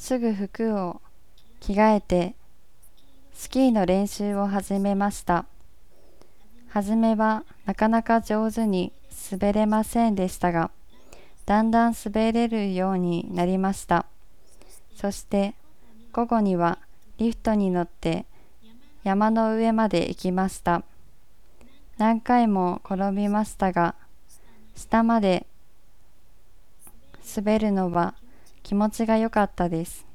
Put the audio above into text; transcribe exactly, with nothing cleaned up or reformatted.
すぐ服を着替えてスキーの練習を始めました。はじめはなかなか上手に滑れませんでしたが、だんだん滑れるようになりました。そして午後にはリフトに乗って山の上まで行きました。何回も転びましたが、下まで滑るのは気持ちが良かったです。